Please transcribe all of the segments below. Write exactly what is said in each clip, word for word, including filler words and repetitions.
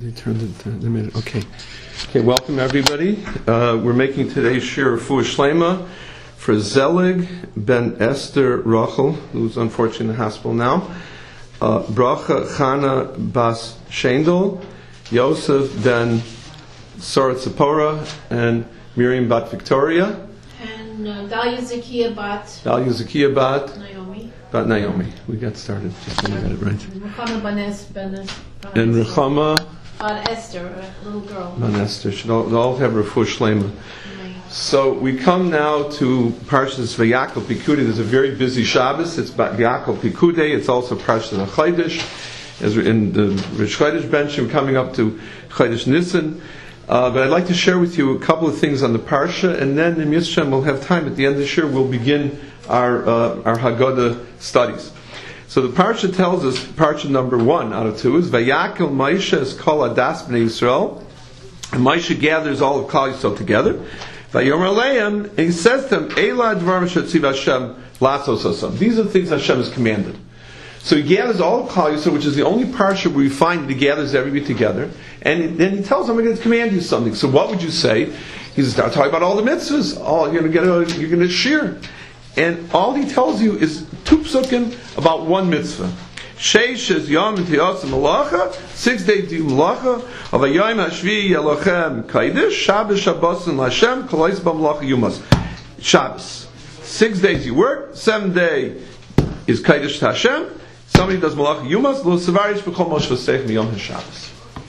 They turned it. They made it. Okay. Okay. Welcome everybody. Uh, we're making today's shir Refuah Shlema for Zelig ben Esther Rachel, who's unfortunately in the hospital now. Uh, Bracha Chana Bas Shendel, Yosef ben Sorat Zipporah, and Miriam bat Victoria. And uh, Dalia Zakia bat. Dalia Zakia bat. Naomi. Bat Naomi. We got started. Just when we got it right. Rechama Banes Benes. And Rechama. Bat Esther, a little girl. Bat Esther. Should all, they all have Refuah Shlema. So we come now to Parshas Vayakal Pikudei. There's a very busy Shabbos. It's Vayakal Pikudei. It's also Parshas Chodesh, as we're in the Rosh Chodesh bench. We're coming up to Chodesh Nisan. Uh, but I'd like to share with you a couple of things on the Parsha, and then in Yisrael we'll have time at the end of this year. We'll begin our uh, our Haggadah studies. So the Parsha tells us, Parsha number one out of two is Vayakal Moshe es kol adas bnei Yisrael, and Moshe gathers all of Klal Yisrael together. Vayomer aleim, and he says to them, Eila dvarim shetziv Hashem lasos osam. These are the things Hashem has commanded. So he gathers all of Klal Yisrael, which is the only parsha where we find that he gathers everybody together, and then he tells them, I'm going to command you something. So what would you say? He's starting talking about all the mitzvahs. All you're going to get, a, you're going to shir, and all he tells you is two psukim about one mitzvah. Sheish is yom tiyos malacha. Six days do malacha. Of a yom hashvi yelochem kaidish. Shabbos Shabbos and Lashem kolais b'malacha yumas. Shabbos. Six days you work. Seven day is kaidish to Hashem. Somebody does malacha yumas. Lo sevarish b'kol moshe v'seich miyom hashabbos.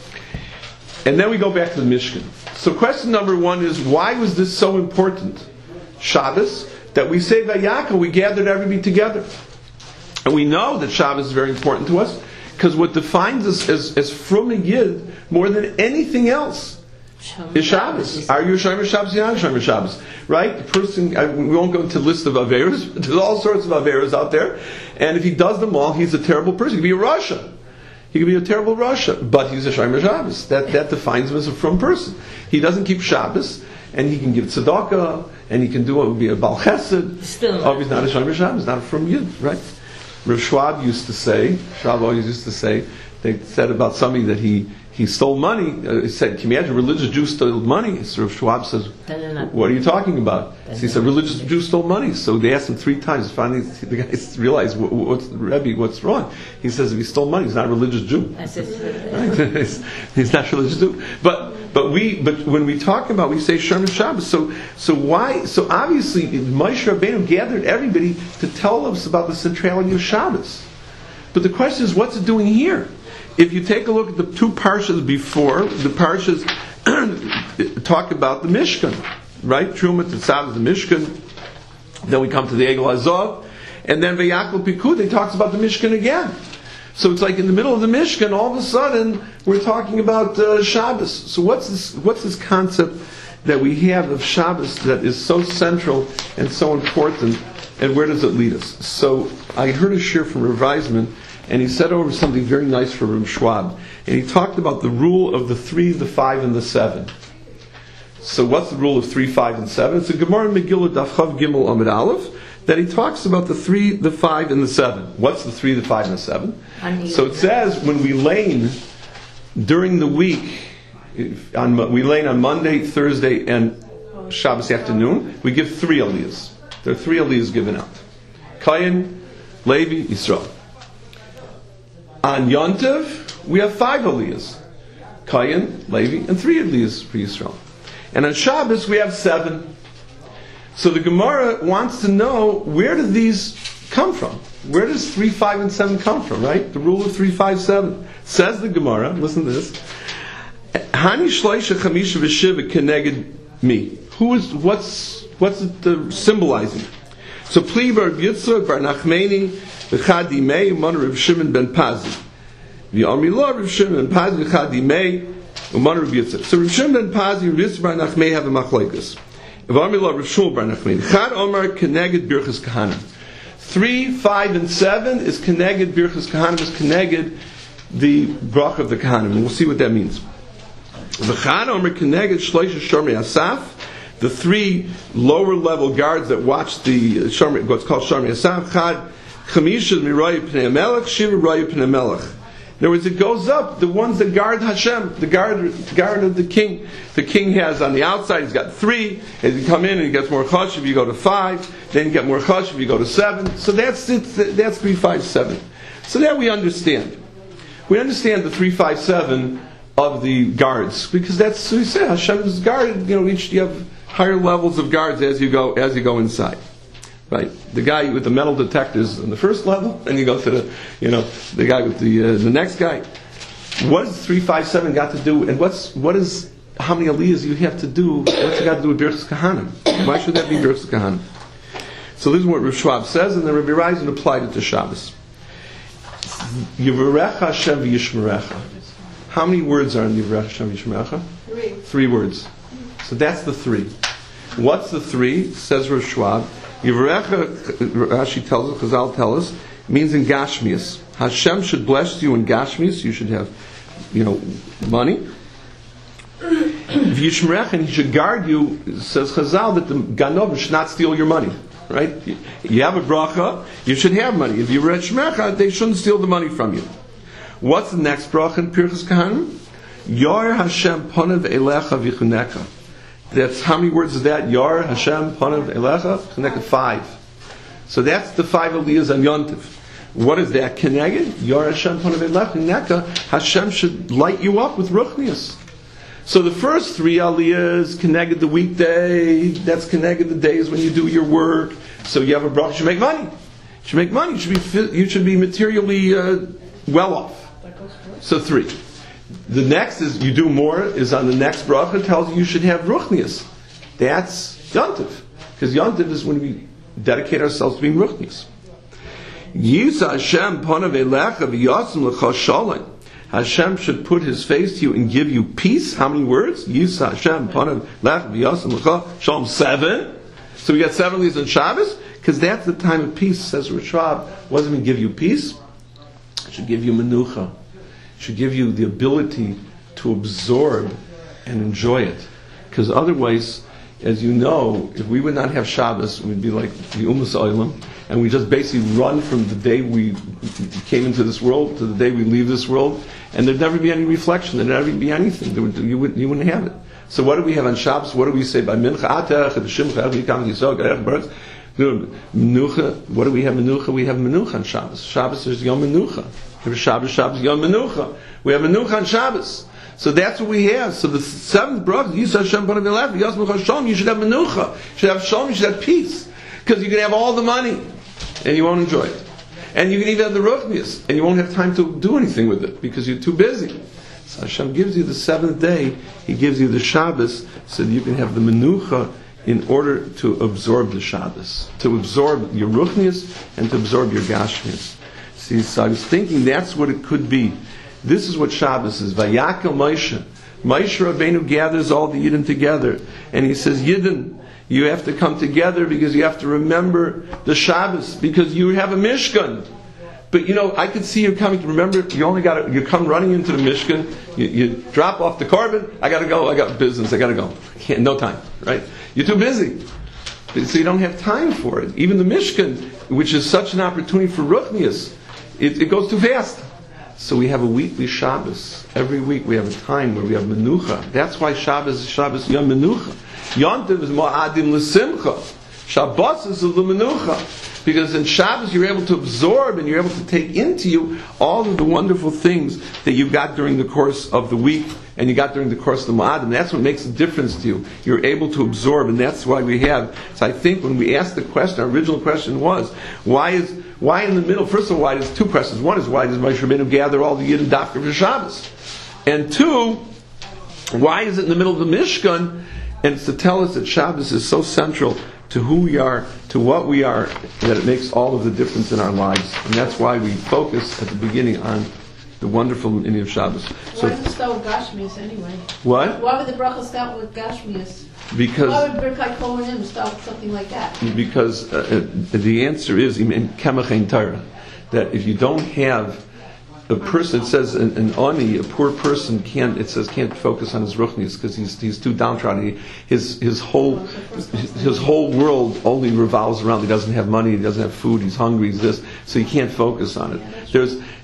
And then we go back to the Mishkan. So question number one is, why was this so important? Shabbos, that we say Vayakal, we gathered everybody together. And we know that Shabbos is very important to us, because what defines us as, as from a Yid more than anything else is Shabbos. Are you a Shomer Shabbos? You're not a Shomer Shabbos. Right? The person, I, we won't go into a list of Averas, but there's all sorts of Averas out there. And if he does them all, he's a terrible person. He could be a Rasha. He could be a terrible Rasha, but he's a Shomer Shabbos. That, that defines him as a from person. He doesn't keep Shabbos, and he can give tzedakah, and he can do what would be a Baal Chesed. Still oh, he's not a Shomer Shabbos, not a from Yid, right? Rav Schwab used to say, Schwab always used to say, they said about somebody that he, he stole money. Uh, he said, can you imagine a religious Jew stole money? So Rav Schwab says, what are you talking about? So he said, religious Jew stole money. So they asked him three times. Finally, the guys realized, what, what's, Rebbe, what's wrong? He says, if he stole money, he's not a religious Jew. Right? he's, he's not a religious Jew. But But we, but when we talk about, we say Shomer Shabbos. So, so why? So obviously, Moshe Rabbeinu gathered everybody to tell us about the centrality of Shabbos. But the question is, what's it doing here? If you take a look at the two parshas before, the parshas talk about the Mishkan, right? Truma Tetzav, the Mishkan. Then we come to the Egel Hazov, and then Vayakal Pikudei talks about the Mishkan again. So it's like in the middle of the Mishkan, all of a sudden we're talking about uh, Shabbos. So what's this? What's this concept that we have of Shabbos that is so central and so important, and where does it lead us? So I heard a shir from Rav Weizman, and he said over something very nice for Rav Schwab, and he talked about the rule of the three, the five, and the seven. So what's the rule of three, five, and seven? It's a Gemara Megillah Daf Chav Gimel Amud Aleph, that he talks about the three, the five, and the seven. What's the three, the five, and the seven? So it says when we lane during the week, on, we lane on Monday, Thursday, and Shabbos afternoon, we give three aliyahs. There are three aliyahs given out. Kayin, Levi, Yisrael. On Yontiv, we have five aliyahs. Kayin, Levi, and three aliyahs for Yisrael. And on Shabbos, we have seven. So the Gemara wants to know, where do these come from? Where does three, five, and seven come from, right? The rule of three, five, seven. Says the Gemara, listen to this. Hani shleisha chamisha v'shiva keneged me. Who is, what's, what's it uh, symbolizing? So, Pli bar Yitzchak bar Nachmeni v'chad dimei u'man Rav Shimon ben Pazi. V'yamri lo Rav Shimon ben Pazi v'chad dimei u'man Rav Yitzchak. So Rav Shimon ben Pazi and Rav Yitzchak bar Nachmei have a machlokes. Three, five, and seven is Keneged Birchas Kahanim, is Keneged the Brach of the Kahanim. And we'll see what that means. The three lower level guards that watch the what's called Sharmei Asaf, Chad Chamisha Mirai Pnei Melech, Shiva Rai Pnei Melech. In other words, it goes up. The ones that guard Hashem, the guard, guard of the king. The king has on the outside, he's got three. As you come in and he gets more chashuv, you go to five. Then you get more chashuv, you go to seven. So that's it. That's three, five, seven. So that we understand. We understand the three, five, seven of the guards because that's so you say Hashem is guarded. You know, each you have higher levels of guards as you go as you go inside. Right, the guy with the metal detectors on the first level, and you go to the, you know, the guy with the uh, the next guy. What does three, five, seven got to do? And what's what is how many aliyahs you have to do? What's it got to do with Birchas Kahanim? Why should that be Birchas Kahanim? So this is what Rav Schwab says, and then Rabbi Reisen applied it to Shabbos. Yivarecha Hashem v'yishmerecha. How many words are in Yivarecha Hashem v'yishmerecha? Three. Three words. So that's the three. What's the three? Says Rav Schwab. Yivarecha, Rashi tells us, Chazal tells us, means in Gashmias. Hashem should bless you in Gashmias. You should have, you know, money. V'yishmerecha, and He should guard you. Says Chazal that the Ganov should not steal your money. Right? You have a bracha, you should have money. If you read Shmecha, they shouldn't steal the money from you. What's the next bracha in Pirchas Kahanim? Yor Hashem Ponav Elecha V'chuneka. That's how many words is that? Yor Hashem Ponav Elecha V'chuneka. Five. So that's the five aliyahs on Yontif. What is that? Keneged? Yor Hashem Ponav Elecha V'chuneka. Hashem should light you up with ruchnius. So the first three aliyahs, connected the weekday, that's connected the days when you do your work. So you have a bracha, you should make money. You should make money. You should be, you should be materially uh, well off. So three. The next is, you do more, is on the next bracha, tells you you should have ruchnius. That's Yontif. Because Yontif is when we dedicate ourselves to being ruchnius. Yisa Hashem ponav elecha v'yasim l'cha shalom. Hashem should put His face to you and give you peace. How many words? Yisa Hashem panav lech v'yasam l'cha shalom. Seven. So we got seven leaves on Shabbos because that's the time of peace. Says Rav Schwab. What does it mean? Give you peace? It should give you menucha. It should give you the ability to absorb and enjoy it. Because otherwise, as you know, if we would not have Shabbos, we'd be like the Umas Olam, and we just basically run from the day we came into this world to the day we leave this world, and there'd never be any reflection, there'd never be anything. There would, you, wouldn't, you wouldn't have it. So what do we have on Shabbos? What do we say by Mincha? Menucha. What do we have Menucha? We have Menucha on Shabbos. Shabbos is Yom Menucha. Shabbos, Shabbos, Yom Menucha. We have Menucha on Shabbos. So that's what we have. So the seventh bracha, Yisrael Hashem Panav Elecha V'yasem Shalom. You should have menucha. You should have shalom. You should have peace, because you can have all the money and you won't enjoy it, and you can even have the ruchnius and you won't have time to do anything with it because you're too busy. So Hashem gives you the seventh day. He gives you the Shabbos so that you can have the menucha in order to absorb the Shabbos, to absorb your ruchnius and to absorb your gashmius. See, so I was thinking that's what it could be. This is what Shabbos is. Vayakel Moshe. Moshe Rabbeinu gathers all the Yidden together. And he says, Yidden, you have to come together because you have to remember the Shabbos, because you have a Mishkan. But you know, I could see you coming to remember, you only got to, you come running into the Mishkan, you, you drop off the carbon, I got to go, I got business, I got to go. I can't, no time, right? You're too busy. So you don't have time for it. Even the Mishkan, which is such an opportunity for Ruchnius, it, it goes too fast. So we have a weekly Shabbos. Every week we have a time where we have Menucha. That's why Shabbos is Shabbos Yom Menucha. Yontiv is Mo'adim L'Simcha. Shabbos is the Menucha. Because in Shabbos you're able to absorb and you're able to take into you all of the wonderful things that you got during the course of the week and you got during the course of the Mo'adim. That's what makes a difference to you. You're able to absorb, and that's why we have. So I think when we asked the question, our original question was, why is Why in the middle? First of all, why there's two questions. One is, why does Moshe Rabbeinu gather all the Yidden Dafka for Shabbos? And two, why is it in the middle of the Mishkan? And it's to tell us that Shabbos is so central to who we are, to what we are, that it makes all of the difference in our lives. And that's why we focus at the beginning on the wonderful meaning of Shabbos. So, why does it start with Gashmias anyway? What? Why would the bracha start with Gashmias? Because why would Birkai Kohanim start with something like that? Because uh, the answer is in Kemach Ein Torah, that if you don't have a person, it says an, an ani, a poor person can't. It says can't focus on his ruchnius because he's he's too downtrodden. He, his his whole his, his whole world only revolves around. He doesn't have money. He doesn't have food. He's hungry. He's this, so he can't focus on it. There's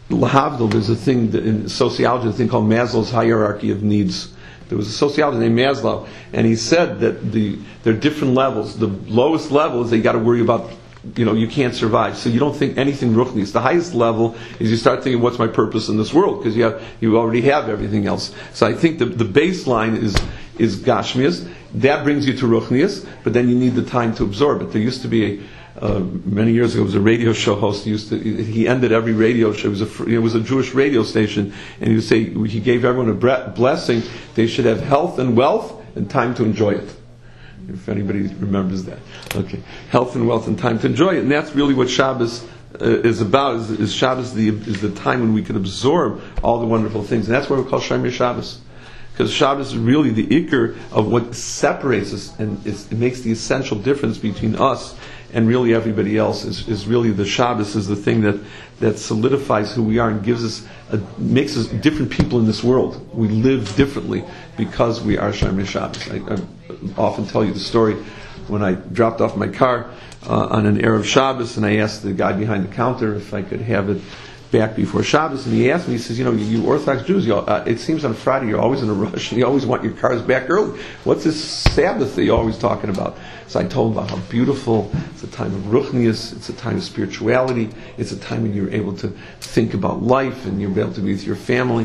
Lahavdil, there's a thing that in sociology, a thing called Maslow's hierarchy of needs. There was a sociologist named Maslow, and he said that the there are different levels. The lowest level is that you got to worry about, you know, you can't survive, so you don't think anything ruchnis. The highest level is you start thinking, what's my purpose in this world? Because you have you already have everything else. So I think the the baseline is is gashmias. That brings you to ruchnias, but then you need the time to absorb it. There used to be a Uh, many years ago, it was a radio show host. He used to. He ended every radio show. It was a. It was a Jewish radio station, and he would say he gave everyone a blessing. They should have health and wealth and time to enjoy it. If anybody remembers that, okay, health and wealth and time to enjoy it, and that's really what Shabbos uh, is about. Is, is Shabbos the is the time when we can absorb all the wonderful things, and that's why we call Shomer Shabbos. Because Shabbos is really the ikr of what separates us, and it makes the essential difference between us and really everybody else. Is, is really the Shabbos is the thing that, that solidifies who we are and gives us, a, makes us different people in this world. We live differently because we are Shomer Shabbos. I, I often tell you the story when I dropped off my car uh, on an Erev Shabbos, and I asked the guy behind the counter if I could have it back before Shabbos, and he asked me, he says, you know, you Orthodox Jews, you, uh, it seems on Friday you're always in a rush, and you always want your cars back early. What's this Sabbath that you're always talking about? So I told him about how beautiful, it's a time of ruchnius, it's a time of spirituality, it's a time when you're able to think about life, and you're able to be with your family.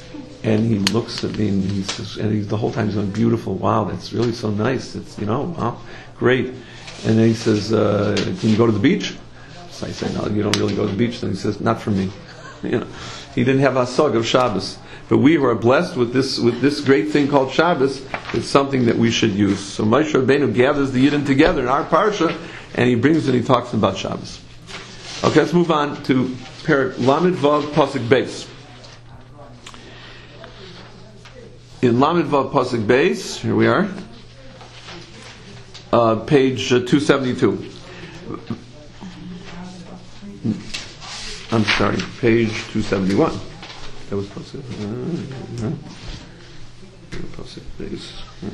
And he looks at me, and he says, and he's the whole time he's going, beautiful, wow, that's really so nice, it's, you know, wow, great. And then he says, uh, can you go to the beach? So I say, no, you don't really go to the beach. Then he says, not for me. You know, he didn't have a sog of Shabbos. But we who are blessed with this with this great thing called Shabbos, it's something that we should use. So Moshe Rabbeinu gathers the Yidden together in our parsha, and he brings and he talks about Shabbos. Okay, let's move on to Perek Lamed Vav Pasuk Beis. In Lamed Vav Pasuk Beis, here we are, uh, page uh, two seventy-two. I'm sorry, page two seventy-one. That was Pasuk. Uh, Pasuk Beis.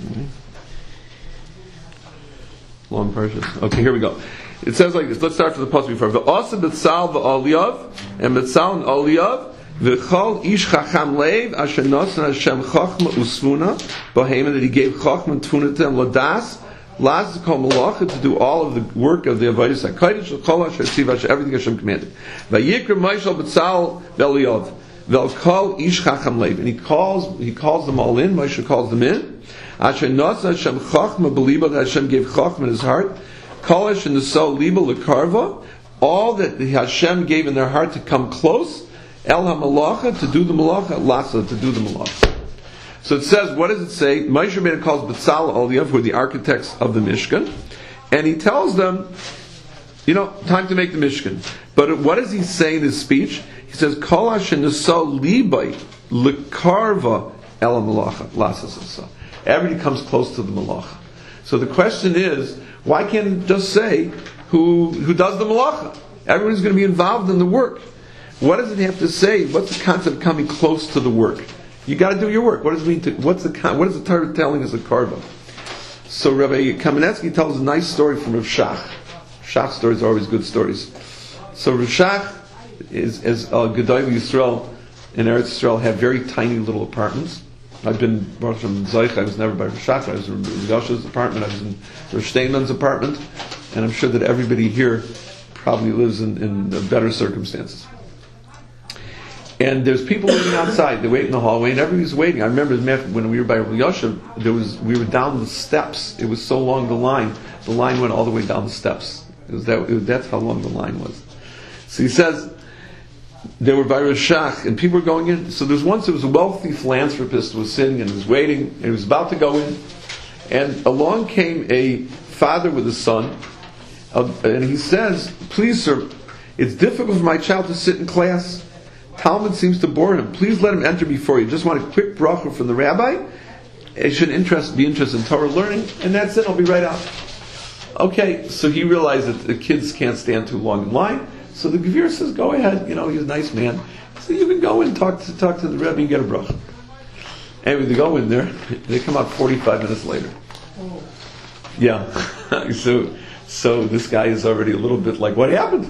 Long parsha. Okay, here we go. It says like this. Let's start from the Pasuk before. V'asa b'tzal v'oliyav, and b'tzal and oliyav, v'chol ish chacham leiv, asher nosan Hashem chachma usfuna, b'hema, that he gave chachma and tfuna to him, ladas, Laz kol malacha, to do all of the work of the avodas hakodesh, kol asher tziva, everything Hashem commanded. Vayikra Moshe b'tzal v'oliyav, v'kol ish chacham leiv, and he calls he calls them all in. Moshe calls them in. Asher nosan Hashem chachma b'liba, that Hashem gave chachma in his heart. Kol asher nesol liba lekarva, all that Hashem gave in their heart to come close. El hamalacha, to do the malacha. Lasa, to do the malacha. So it says, what does it say? Moshe Rabbeinu calls B'tzal Oliyav, who are the architects of the Mishkan, and he tells them, you know, time to make the Mishkan. But what does he say in his speech? He says, Kol asher nesol libai lekarva el hamalacha. Lasa. Everybody comes close to the malacha. So the question is, why can't he just say who who does the malacha? Everyone's going to be involved in the work. What does it have to say? What's the concept of coming close to the work? You got to do your work. What does it mean to? What's the what is the Torah telling us a karva? So Rabbi Kamenetsky tells a nice story from Rav Shach. Shach stories are always good stories. So Rav Shach is as uh, Gedolei Yisrael in Eretz Yisrael have very tiny little apartments. I've been brought from Zayich. I was never by Rav Shach. I was in Rav Yosha's apartment. I was in Rav Steinman's apartment, and I'm sure that everybody here probably lives in, in better circumstances. And there's people waiting outside. They wait in the hallway, and everybody's waiting. I remember when we were by Rav Yosha, there was we were down the steps. It was so long, the line. The line went all the way down the steps. It was that. It was, that's how long the line was. So he says they were by Rav Shach, and people were going in. So there's once there was a wealthy philanthropist who was sitting and was waiting, and he was about to go in, and along came a father with a son, uh, and he says, "Please, sir, it's difficult for my child to sit in class. Talmud seems to bore him. Please let him enter before you. Just want a quick bracha from the rabbi. He should interest, be interested in Torah learning, and that's it. I'll be right out." Okay, so he realized that the kids can't stand too long in line. So the Gevir says, "Go ahead. You know, he's a nice man. So you can go and talk to talk to the rabbi and get a bracha." Anyway, they go in there. They come out forty-five minutes later. Yeah. so so this guy is already a little bit like, "What happened?"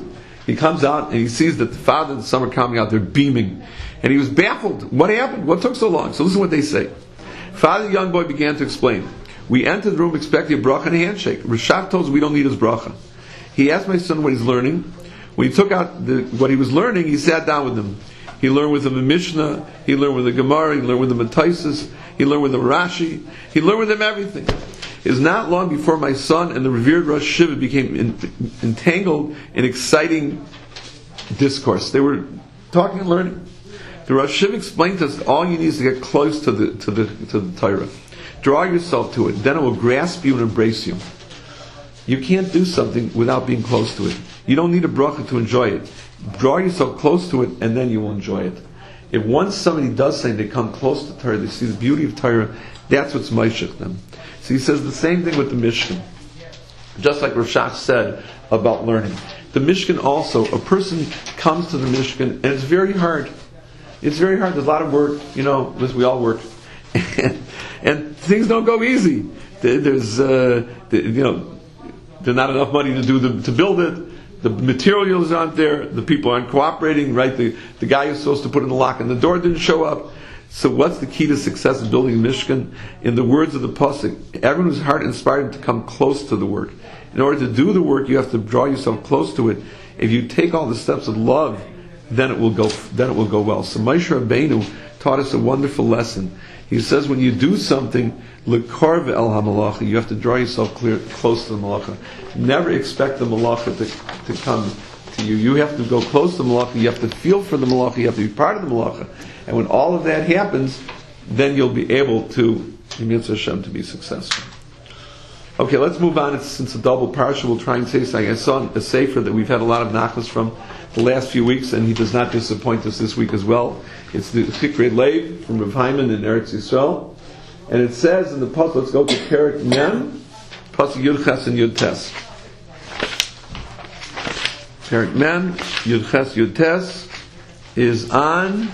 He comes out and he sees that the father and the son are coming out. They're beaming, and he was baffled. What happened? What took so long? So listen to what they say. Father, the young boy began to explain. We entered the room expecting a bracha and a handshake. Rashach told us we don't need his bracha. He asked my son what he's learning. When he took out the, what he was learning, he sat down with him. He learned with him the Mishnah. He learned with the Gemara. He learned with him the Taisus. He learned with him Rashi. He learned with him everything. It was not long before my son and the revered Rosh Shiva became in, entangled in exciting discourse. They were talking and learning. The Rosh Shiva explained to us all you need is to get close to the to the to the Torah. Draw yourself to it. Then it will grasp you and embrace you. You can't do something without being close to it. You don't need a bracha to enjoy it. Draw yourself close to it, and then you will enjoy it. If once somebody does something, they come close to Torah, they see the beauty of Torah, that's what's Moishech them. So he says the same thing with the Mishkan. Just like Rashach said about learning. The Mishkan also, a person comes to the Mishkan, and it's very hard. It's very hard. There's a lot of work, you know, as we all work. And things don't go easy. There's, uh, you know, there's not enough money to do the, to build it. The materials aren't there. The people aren't cooperating. Right? The the guy who's supposed to put in the lock on the door didn't show up. So what's the key to success in building a Mishkan? In the words of the pasuk, everyone whose heart inspired him to come close to the work. In order to do the work, you have to draw yourself close to it. If you take all the steps of love, then it will go. Then it will go well. So Moshe Rabbeinu taught us a wonderful lesson. He says when you do something, lekarv el hamalacha, you have to draw yourself clear, close to the malacha. Never expect the malacha to, to come to you. You have to go close to the malacha. You have to feel for the malacha. You have to be part of the malacha. And when all of that happens, then you'll be able to, Mitzvah Hashem, to be successful. Okay, let's move on. It's, since a double parsha, we'll try and say something. I saw a sefer that we've had a lot of nachas from the last few weeks, and he does not disappoint us this week as well. It's the Chikrei Lev from Rav Hyman in Eretz Yisrael. And it says in the pasuk, let's go to Perek Mem, pasuk Yud Ches and Yud Tes. Perek Mem, Yud Ches, Yud Tes is on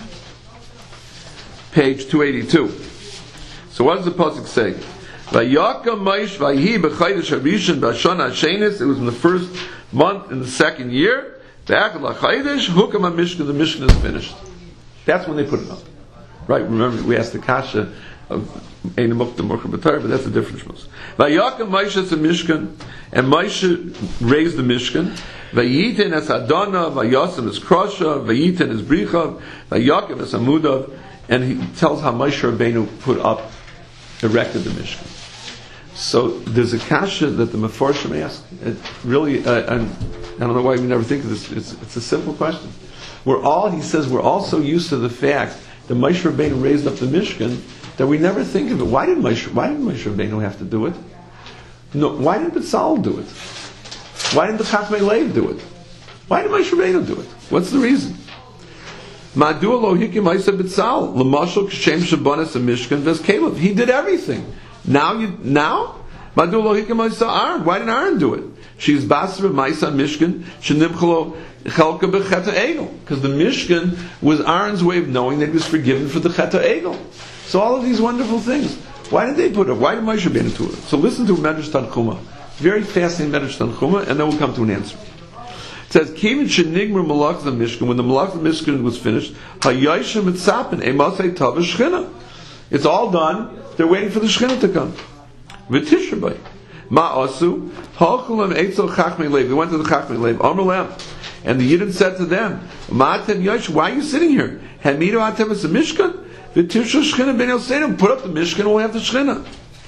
page two eighty-two. So what does the pasuk say? Vayakam Maish Vayhi b'chaydish Harishon b'Hashana Hashenis. It was in the first month in the second year. V'achad l'chaydish hukam ha'mishkan. The Mishkan is finished. That's when they put it up. Right? Remember, we asked the kasha of Ein Mukta Mukha B'Torah, but that's a different shmos. Vayakam Moshe es Mishkan, and Moshe raised the Mishkan. Vayiten es Adona, Vayasem es Krosha, Vayiten es Bricha, Vayakim es Amudav, and he tells how Moshe Rabbeinu put up, erected the Mishkan. So there's a kasha that the Meforshim ask. It really, uh, and I don't know why we never think of this. It's, it's a simple question. We're all, he says, we're all so used to the fact that Moshe Rabbeinu raised up the Mishkan that we never think of it. Why did Moshe, why did Moshe Rabbeinu have to do it? No, why didn't Betzalel do it? Why didn't the Chachmei Lev do it? Why did Moshe Rabbeinu do it? What's the reason? Madua lo hikim Moshe Betzalel l'mashal k'shem shabanas a Mishkan v'es Caleb. He did everything. Now you now Madua lo hikim Moshe Aaron. Why didn't Aaron do it? She's basra Moshe Mishkan shenimchalo chelka b'cheta egel, because the Mishkan was Aaron's way of knowing that he was forgiven for the cheta egel. So all of these wonderful things. Why did they put it? Why did Moshe Rabbeinu do it? So listen to Medrash Tanchuma. Very fascinating Medrash Tanchuma, and then we'll come to an answer. It says, "Kivin shenigmer malach the Mishkan." When the malach the Mishkan was finished, hayayshim mitzapin emasei tava shchina. It's all done. They're waiting for the shchina to come. V'tishrabay ma asu halchulam eitzel chachmei lev. They went to the chachmei lev. Amalem, and the Yidden said to them, "Ma atem yash? Why are you sitting here? Hamidu atem es a Mishkan." The Tisha Shechina Ben Yosef put up the Mishkan, we'll have the Shechina.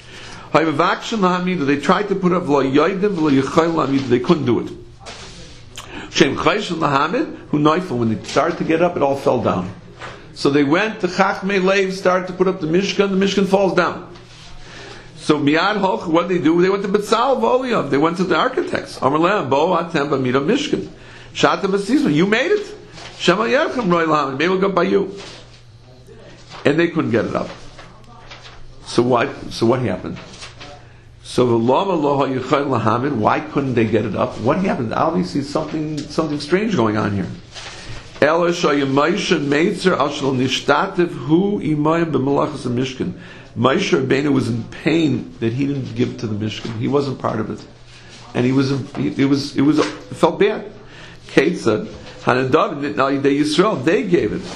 They tried to put up Lo Yoidim Lo Yechayim Lahamid, they couldn't do it. Shem Chayshon Lahamid, who Neifel, when they started to get up, it all fell down. So they went to Chachmei Lev, started to put up the Mishkan, the Mishkan falls down. So Miyad Hoch, what did they do? They went to Betzalel V'Oliav, they went to the architects. Amar Lehem, Bo Atem B'Mida Mishkan. Shata B'Sizma, you made it. Shema Yerchem Roy Lahamid, maybe we'll go by you. And they couldn't get it up. So what? So what happened? So the lama loha yichayil lahamid. Why couldn't they get it up? What happened? Obviously, something something strange going on here. Ela shayamayisha meitzer ashal nishtativ hu imayim b'malachas Mishkan. Moshe Rabbeinu was in pain that he didn't give to the Mishkan. He wasn't part of it, and he was. It was. It was. It felt bad. Ketzad, Hanadav, they Yisrael, they gave it.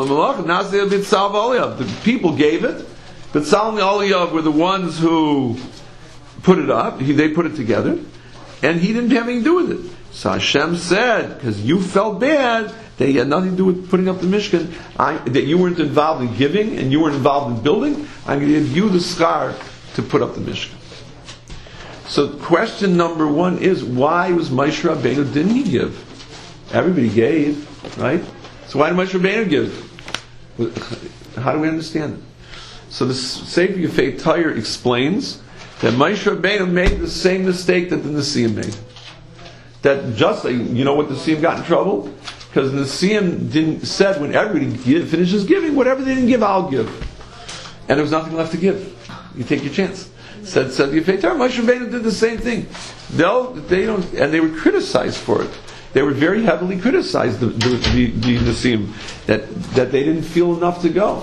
The people gave it, but Salmi Aliyav were the ones who put it up, he, they put it together, and he didn't have anything to do with it. So Hashem said, because you felt bad, that he had nothing to do with putting up the Mishkan, I, that you weren't involved in giving, and you weren't involved in building, I'm going to give you the schar to put up the Mishkan. So question number one is, why was Moshe Rabbeinu, didn't he give? Everybody gave, right? So why did Moshe Rabbeinu give? How do we understand it? So the Sefer Yefei Torah explains that Moshe Rabbeinu made the same mistake that the Nesiim made. That just, you know what the Nesiim got in trouble? Because the Nesiim didn't said when everybody give, finishes giving, whatever they didn't give, I'll give. And there was nothing left to give. You take your chance. Said said the Yefei Torah, Moshe Rabbeinu did the same thing. They'll, they don't, and they were criticized for it. They were very heavily criticized, the, the, the, the Nesiim, that, that they didn't feel enough to go.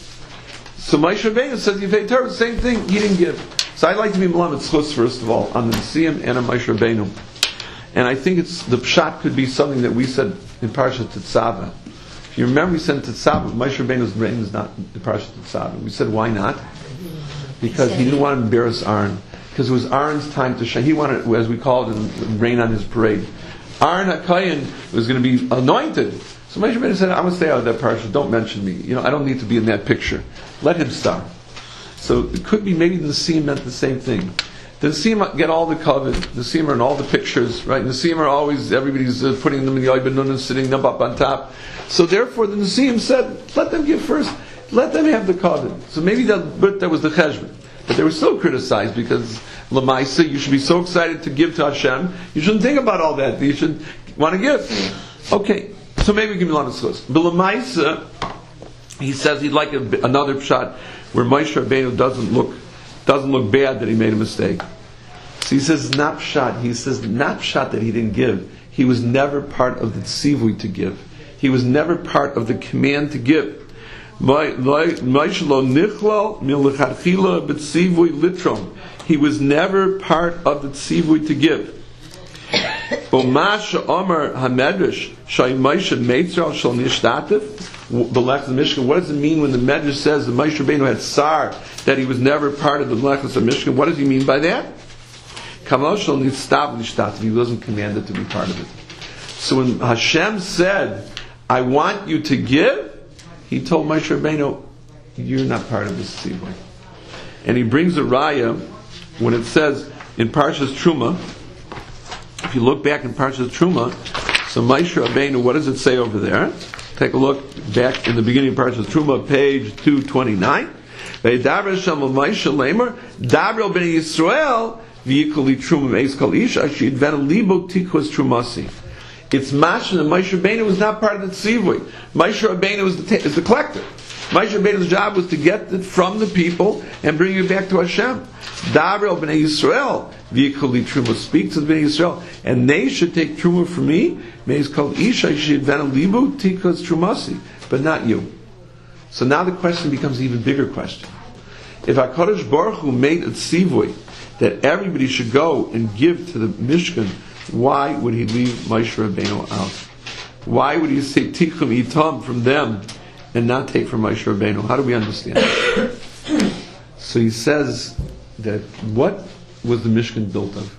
So Moshe Rabbeinu says the Yefei Torah, the same thing, he didn't give. So I'd like to be Melamed Tzchus, first of all, on the Nesiim and on Moshe Rabbeinu. And I think it's the pshat could be something that we said in Parshat Tetzaveh. If you remember, we said in Tetzaveh, Moshe Rabbeinu's name is not in Parshat Tetzaveh. We said, why not? Because he didn't want to embarrass Aaron. Because it was Aaron's time to shine. He wanted, as we call it, rain on his parade. Aaron HaKohen was going to be anointed. So Moshe Rabbeinu said, I'm going to stay out of that parsha. Don't mention me. You know, I don't need to be in that picture. Let him start. So it could be maybe the Nesiim meant the same thing. The Nesiim get all the covet. The Nesiim are in all the pictures, right? The Nesiim are always, everybody's uh, putting them in the Oibed Nun and sitting them up on top. So therefore the Nesiim said, let them give first. Let them have the covet. So maybe that, but that was the cheshbon. But they were still criticized because Lamaisa, you should be so excited to give to Hashem. You shouldn't think about all that. You should want to give. Okay, so maybe we can be on this list. But Lamaisa, he says he'd like a, another pshat where Moshe Rabbeinu doesn't look doesn't look bad that he made a mistake. So he says not pshat. He says not pshat that he didn't give. He was never part of the tzivui to give. He was never part of the command to give. He was never part of the tzivui to give. What does it mean when the Medrash says that Moshe Rabbeinu had sar, that he was never part of the Melechus of Mishkan? What does he mean by that? He wasn't commanded to be part of it. So when Hashem said, I want you to give, he told Moshe Rabbeinu, you're not part of this tzivui. And he brings a raya when it says in Parshas Truma, if you look back in Parshas Truma, so Moshe Rabbeinu, what does it say over there? Take a look back in the beginning of Parshas Truma, page two twenty-nine. V'yidaber Hashem el Moshe lemer, daber el bnei Yisrael v'yikol li truma me'ez kol ish asher yidven libo tikvos trumasi. It's mashma that Moshe Rabbeinu was not part of the tzivui. Moshe Rabbeinu was the, t- is the collector. Moshe Rabbeinu's job was to get it from the people and bring it back to Hashem. Daber el bnei Yisrael v'yikol li truma, speak to the bnei Yisrael, and they should take truma from me. Me'ez kol ish asher yidven libo tikvos trumasi, but not you. So now the question becomes an even bigger question. If HaKadosh Baruch Hu made a tzivui that everybody should go and give to the Mishkan, why would he leave Moshe Rabbeinu out? Why would he say tichum itam from them and not take from Moshe Rabbeinu? How do we understand it? So he says that what was the Mishkan built of?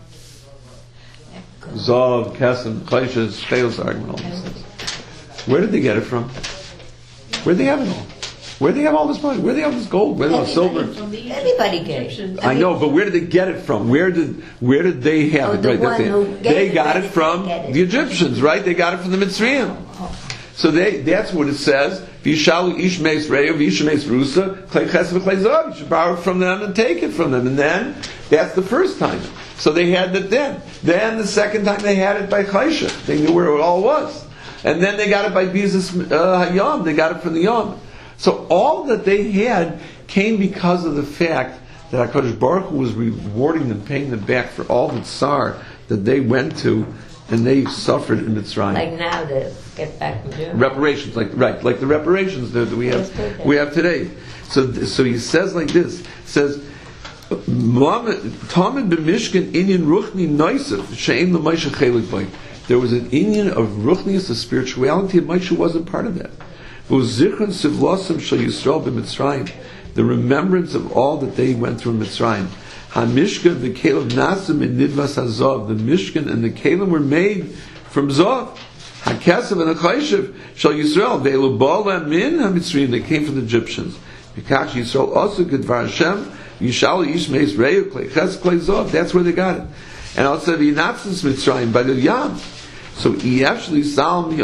Zav, Kesem, Chayshes, Shales argument, all these things. Where did they get it from? Where did they have it all? Where do they have all this money? Where do they have this gold? Where do they have silver? Everybody gave. I know, but where did they get it from? Where did where did they have Oh, it? the Right, one that's it. who gave They it, got where it did from they get it? the Egyptians, right? They got it from the Mitzrayim. So they that's what it says. Vishalu ish meis reyu, visha meis rusa, klei chesed v'klei zav. You should borrow it from them and take it from them. And then that's the first time. So they had it then. Then the second time they had it by Chaysha. They knew where it all was. And then they got it by Bizas uh, Hayam. They got it from the Yom. So all that they had came because of the fact that HaKadosh Baruch Hu was rewarding them, paying them back for all the tsar that they went to and they suffered in Mitzrayim. Like now to get back from Germany. Reparations, like right, like the reparations that we have we have today. So so he says like this, says Talmud b'mishkan inyan ruchni noisef she'en l'moshe chelik bay. There was an inyan of ruchnius, of spirituality, and Moshe wasn't part of that. The remembrance of all that they went through in Mitzrayim. HaMishkan v'Kelim nasim in Nidvas HaZav. The Mishkan and the Kelim were made from Zav. HaKesav and HaChayshiv Shal Yisrael. Ve'elu ba'ala min HaMitzrayim. They came from the Egyptians. Because Yisrael also Gedvar Hashem Yishal Yishmeis Reyu Klei Ches Klei Zav. That's where they got it. And also the Yinatzis Mitzrayim by the Yam. So he actually Salmi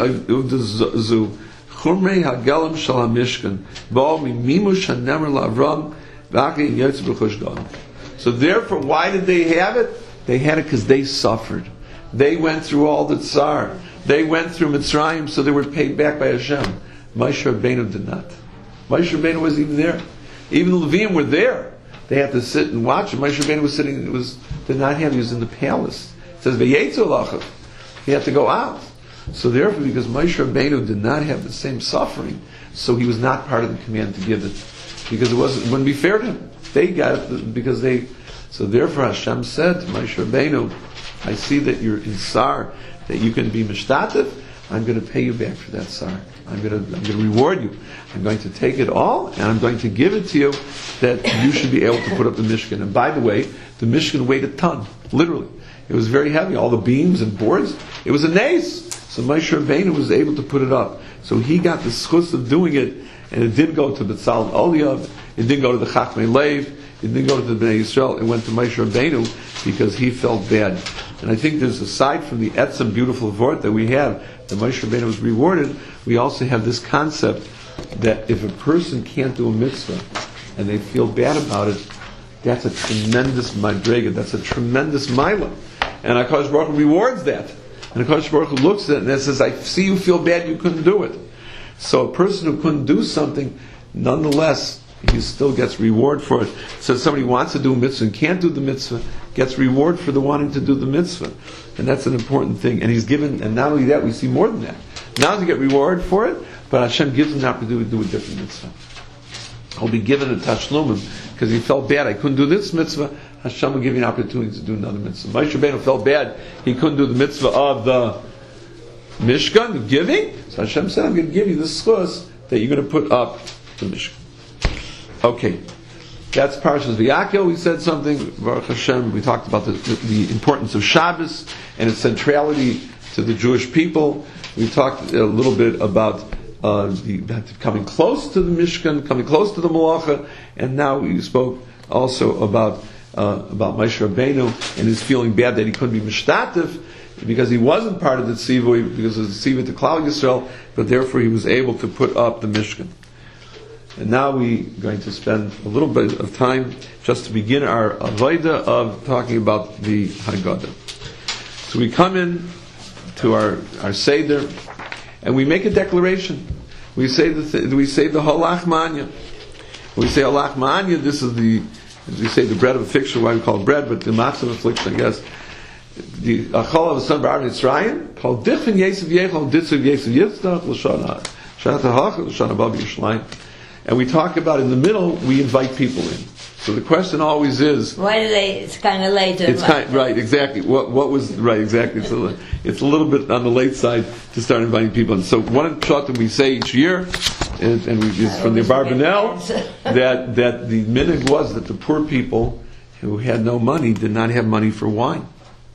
Zu Chumrei Hagelim Shal HaMishkan Ba'al Mimimush HaNemer LaAvram V'Achri Yetz B'Chush Gadol. So therefore, why did they have it? They had it because they suffered. They went through all the tsar. They went through Mitzrayim, so they were paid back by Hashem. Moshe Rabbeinu did not. Moshe Rabbeinu wasn't even there. Even the Levim were there. They had to sit and watch him. Moshe Rabbeinu was sitting. It was did not have. He was in the palace. It says V'yetzu lachav. He had to go out. So therefore, because Moshe Rabbeinu did not have the same suffering, so he was not part of the command to give it, because it wasn't. It wouldn't be fair to him. They got it because they. So therefore, Hashem said to Moshe Rabbeinu, "I see that you're in sar, that you can be mishtatev. I'm going to pay you back for that sar. I'm going to, I'm going to reward you. I'm going to take it all, and I'm going to give it to you, that you should be able to put up the Mishkan." And by the way, the Mishkan weighed a ton, literally. It was very heavy. All the beams and boards. It was a nace. So Moshe Rabbeinu was able to put it up. So he got the schus of doing it, and it didn't go to B'tzal and Oliyav. It didn't go to the Chachmei Lev. It didn't go to the Bnei Yisrael. It went to Moshe Rabbeinu because he felt bad. And I think there's, aside from the etzem beautiful vort that we have, that Moshe Rabbeinu was rewarded, we also have this concept that if a person can't do a mitzvah and they feel bad about it, that's a tremendous madrega. That's a tremendous milah. And HaKadosh Baruch Hu rewards that. And HaKadosh Baruch Hu looks at it and says, I see you feel bad you couldn't do it. So a person who couldn't do something, nonetheless, he still gets reward for it. So somebody wants to do a mitzvah and can't do the mitzvah, gets reward for the wanting to do the mitzvah. And that's an important thing. And he's given, and not only that, we see more than that. Not to get reward for it, but Hashem gives him the opportunity to do a different mitzvah. He'll be given a tashlumim, because he felt bad, I couldn't do this mitzvah, Hashem will give you an opportunity to do another mitzvah. Moshe Rabbeinu felt bad, he couldn't do the mitzvah of the Mishkan, the giving, so Hashem said, I'm going to give you this schus that you're going to put up the Mishkan. Okay, that's Parshas V'Yakel. We said something, Baruch Hashem, we talked about the, the, the importance of Shabbos and its centrality to the Jewish people. We talked a little bit about uh, the, coming close to the Mishkan, coming close to the Malacha, and now we spoke also about uh, about Moshe Rabbeinu and his feeling bad that he couldn't be Mishtatev because he wasn't part of the Tzivui, because of the Tzivui to Klal Yisrael, but therefore he was able to put up the Mishkan. And now we're going to spend a little bit of time just to begin our avodah of talking about the Haggadah. So we come in to our, our Seder, and we make a declaration. We say the we say the Halach Manya. We say Halach Manya. This is the, as we say, the bread of affliction. Why we call it bread, but the matzah of affliction, I guess. The Achol of the son of Aaron Yitzrayim called Dichvin Yesef Yechol Ditzav Yesef Yitzchak L'Shana Shat HaHach L'Shana Bav Yerushalayim. And we talk about in the middle, we invite people in. So the question always is, why do they? It's kind of late. To it's kind right, exactly. What what was right, exactly. So it's a little bit on the late side to start inviting people in. So one shot that we say each year, and, and we, is from the Abarbanel, that that the minhag was that the poor people who had no money did not have money for wine.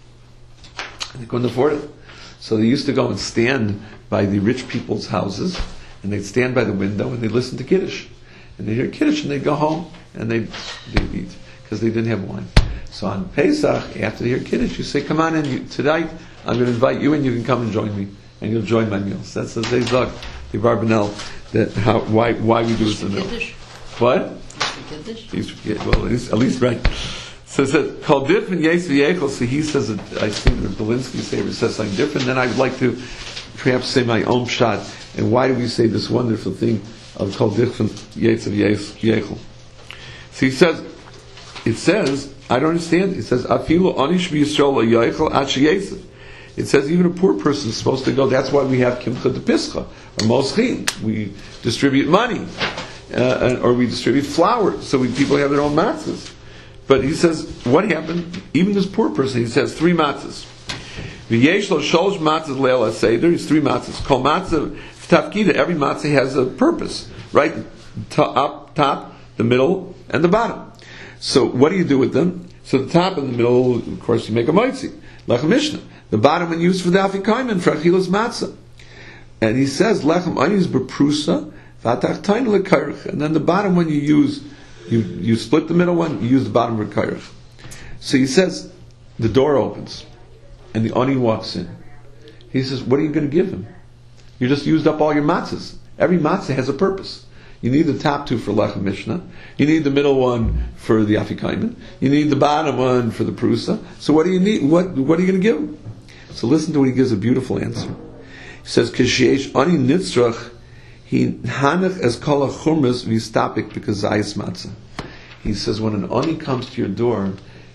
They couldn't afford it, so they used to go and stand by the rich people's houses. And they'd stand by the window and they'd listen to Kiddush. And they'd hear Kiddush and they'd go home and they'd, they'd eat because they didn't have wine. So on Pesach, after they hear Kiddush, you say, come on in, you, tonight I'm going to invite you and you can come and join me. And you'll join my meals. That's the Zayzak, the Barbanel, that how, why, why we do this in the middle. What? Kiddush? Well, at least, at least right. So it says, called different Yesef Yechol. So he says, that, I think that Belinsky says something different. Then I would like to perhaps say my own shot. And why do we say this wonderful thing of called different Yetzav Yechol? So he says, it says, I don't understand. It says, Afilu Anish B'Yisrael Yechol Achi Yetzav. It says even a poor person is supposed to go. That's why we have Kimcha de Pischa or Moschin. We distribute money, uh, or we distribute flour, so we, people have their own matzahs. But he says, what happened? Even this poor person, he says three matzahs. V'yesh lo sholosh matzahs leil seder. There's three matzahs. Kol matzah tafkida. Every matzah has a purpose, right? Up, top, the middle, and the bottom. So what do you do with them? So the top and the middle, of course, you make a moitzi, lechem mishnah. The bottom one used for the afikomen, for achilas matzah. And he says lechem onions beprusa v'atachtain lekairich. And then the bottom one you use, you you split the middle one, you use the bottom for kairich. So he says the door opens, and the oni walks in. He says, "What are you going to give him? You just used up all your matzahs. Every matzah has a purpose. You need the top two for lechem mishnah. You need the middle one for the afikomen. You need the bottom one for the prusa. So what do you need? What what are you going to give him?" So listen to what he gives, a beautiful answer. He says, "K'sheish ani nitzrach, he hanach as kol hachurmas v'istapik because zayis matzah." He says, when an ani comes to your door,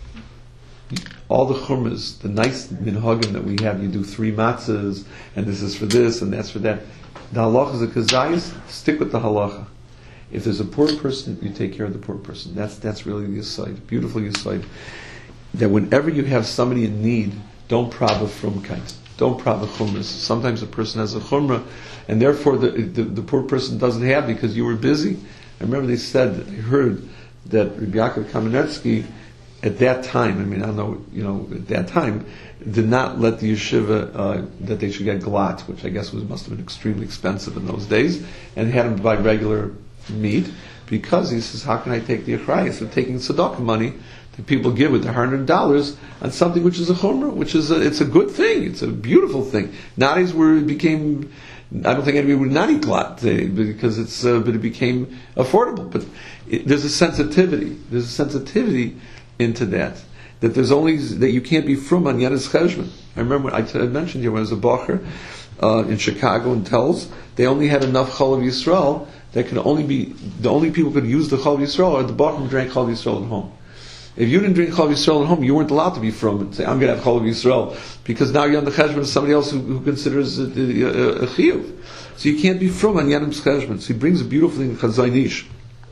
all the churmas, the nice minhagim that we have, you do three matzahs, and this is for this, and that's for that. The halacha is a kazayis, stick with the halacha. If there's a poor person, you take care of the poor person. That's that's really the aside, beautiful aside. That whenever you have somebody in need, don't prava frumkeit. Don't prava chumras. Sometimes a person has a chumrah, and therefore the, the the poor person doesn't have because you were busy. I remember they said, I heard that Rabbi Yaakov Kamenetsky, at that time, I mean, I don't know, you know, at that time, did not let the yeshiva, uh, that they should get glat, which I guess was must have been extremely expensive in those days, and had them buy regular meat, because he says, how can I take the achrayas of taking tzedakah money that people give with their hundred dollars on something which is a chumrah, which is a, it's a good thing, it's a beautiful thing. Nowadays where it became, I don't think anybody would not eat glat, because it's, uh, but it became affordable. But it, there's a sensitivity, there's a sensitivity into that, that there's only, that you can't be from on Yadis Cheshbon. I remember when I, t- I mentioned here when I was a bacher uh, in Chicago in Tells, they only had enough Chol of Yisrael that could only be, the only people who could use the Chol of Yisrael are the bacher who drank Chol of Yisrael at home. If you didn't drink Chol of Yisrael at home, you weren't allowed to be from and say, I'm going to have Chol of Yisrael, because now you're on the Cheshbon of somebody else who, who considers it a, a, a chiyuv. So you can't be from on Yadim's Cheshbon. So he brings a beautiful thing in Chazon Ish.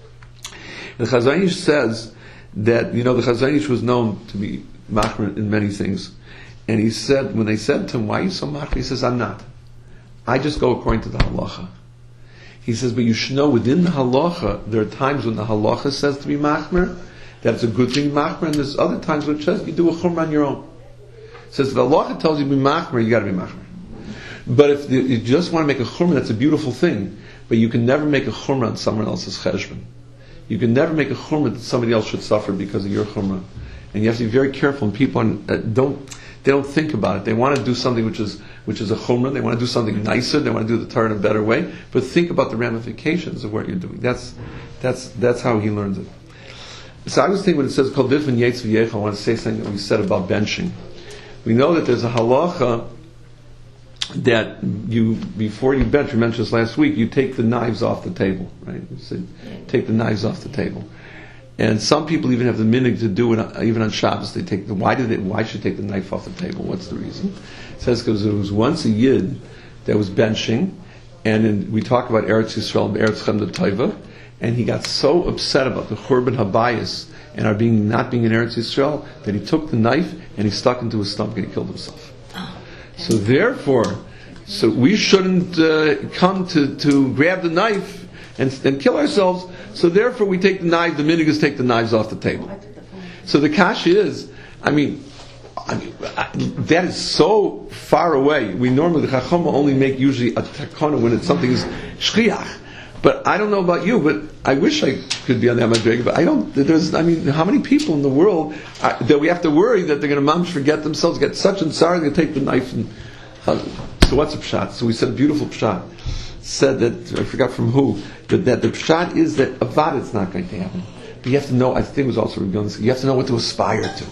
And Chazon Ish says that, you know, the Chazon Ish was known to be machmer in many things. And he said, when they said to him, why are you so machmer? He says, I'm not. I just go according to the halacha. He says, but you should know within the halacha, there are times when the halacha says to be machmer, that's a good thing, machmer, and there's other times when it says you do a chumrah on your own. It says, if the halacha tells you to be machmer, you got to be machmer. But if the, you just want to make a chumrah, that's a beautiful thing. But you can never make a chumrah on someone else's cheshbon. You can never make a chumrah that somebody else should suffer because of your chumrah. And you have to be very careful. And people uh, don't they don't think about it. They want to do something which is which is a chumrah. They want to do something nicer. They want to do the Torah in a better way. But think about the ramifications of what you're doing. That's that's that's how he learns it. So I was thinking when it says Kol Difin Yetz V'Yecha, I want to say something that we said about benching. We know that there's a halacha that you, before you bench, we mentioned this last week, you take the knives off the table, right? You say, take the knives off the table. And some people even have the minhag to do it, even on Shabbos, they take the, why did they, why should they take the knife off the table? What's the reason? It says because there was once a Yid that was benching, and in, we talk about Eretz Yisrael and Eretz Chem Tova, and he got so upset about the Churban Habayis and our being, not being in Eretz Yisrael, that he took the knife and he stuck into his stomach and he killed himself. So therefore, so we shouldn't uh, come to, to grab the knife and, and kill ourselves. So therefore, we take the knife. The minhag is take the knives off the table. So the kasha is, I mean, I mean I, that is so far away. We normally the chacham only make usually a takana when it's something is shchiach. But I don't know about you, but I wish I could be on that madrega. But I don't. There's, I mean, how many people in the world are, that we have to worry that they're going to mamish forget themselves, get such and sorry, they take the knife and. Uh, so what's a pshat? So we said a beautiful pshat. Said that I forgot from who, but that the pshat is that avad it's not going to happen. But you have to know. I think it was also revealed. You have to know what to aspire to.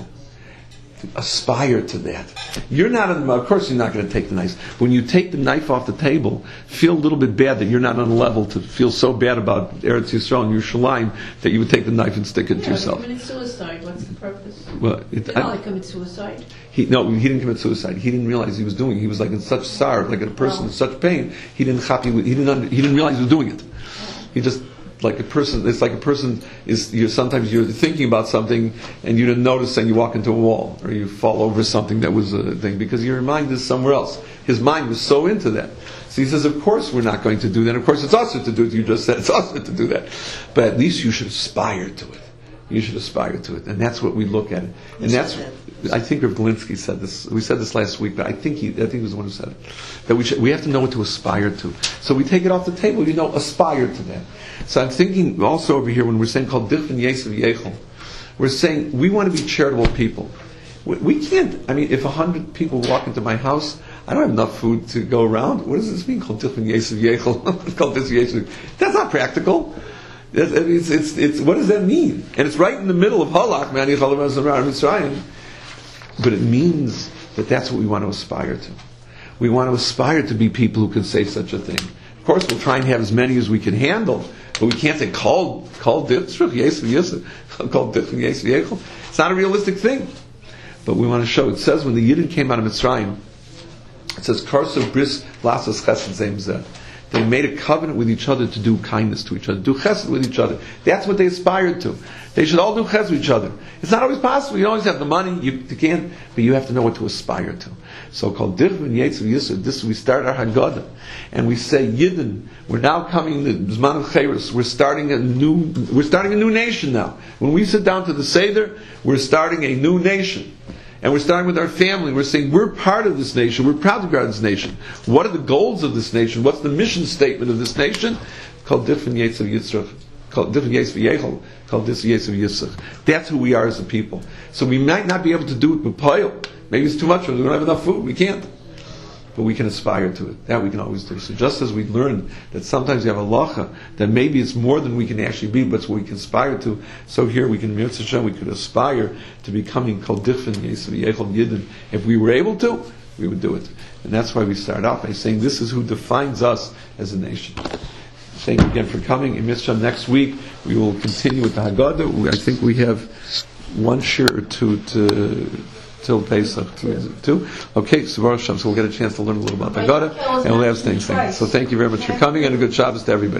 Aspire to that. You're not on the, of course you're not going to take the knife. When you take the knife off the table, feel a little bit bad that you're not on a level to feel so bad about Eretz Yisrael and Yerushalayim that you would take the knife and stick it yeah, to yourself. Committed suicide. What's the purpose? Well, it, Did Ali commit suicide? He no, he didn't commit suicide. He didn't realize he was doing it. He was like in such sorrow, like a person oh. in such pain. He didn't happy with, he didn't under, he didn't realize he was doing it. He just like a person. It's like a person is. You're sometimes you're thinking about something and you didn't notice, and you walk into a wall or you fall over something that was a thing because your mind is somewhere else. His mind was so into that. So he says, of course we're not going to do that. Of course it's also to do it. You just said it's also to do that, but at least you should aspire to it. You should aspire to it, and that's what we look at it. And that's, I think Rav Galinsky said this. We said this last week, but I think he, I think he was the one who said it. That we should, we have to know what to aspire to. So we take it off the table. You know, aspire to that. So I'm thinking also over here when we're saying called Dichvan Yesav Yechel, we're saying we want to be charitable people. We, we can't. I mean, if a hundred people walk into my house, I don't have enough food to go around. What does this mean called Dichvan Yesav Yechel? It's called Dichvan Yesav. That's not practical. It's, it's, it's, what does that mean? And it's right in the middle of Halach, but it means that that's what we want to aspire to. We want to aspire to be people who can say such a thing. Of course, we'll try and have as many as we can handle, but we can't say called called Dichvan Yesav called Dichvan Yesav Yechel. It's not a realistic thing. But we want to show. It says when the Yidden came out of Mitzrayim, it says Karso Bris Lasas Chesed Zeh Zeh. They made a covenant with each other to do kindness to each other, do chesed with each other. That's what they aspired to. They should all do chesed with each other. It's not always possible. You don't always have the money. You, you can't, but you have to know what to aspire to. So called Dichvan Yesav Yisur. This we start our Haggadah, and we say Yidden. We're now coming to Zman of Cheres. We're starting a new. We're starting a new nation now. When we sit down to the Seder, we're starting a new nation. And we're starting with our family. We're saying we're part of this nation. We're proud to be part of this nation. What are the goals of this nation? What's the mission statement of this nation? Called Dichvan Yesav Yitzchak. Called Dichvan Yesav Yechel. Called Dichvan Yesav Yitzchak. That's who we are as a people. So we might not be able to do it with Payil. Maybe it's too much. We don't have enough food. We can't. But we can aspire to it. That we can always do. So just as we learn that sometimes you have a halacha, that maybe it's more than we can actually be, but it's what we can aspire to. So here we can, Mitzvah Hashem, we could aspire to becoming Kol Dichvan Yesav Yechel Yidden. If we were able to, we would do it. And that's why we start off by saying this is who defines us as a nation. Thank you again for coming. In Mitzvah next week, we will continue with the Haggadah. I think we have one share or two to... till Pesach. Two? Okay, so Baruch Hashem, so we'll get a chance to learn a little about the Haggadah, and we'll have things. So thank you very much for coming, and a good Shabbos to everybody.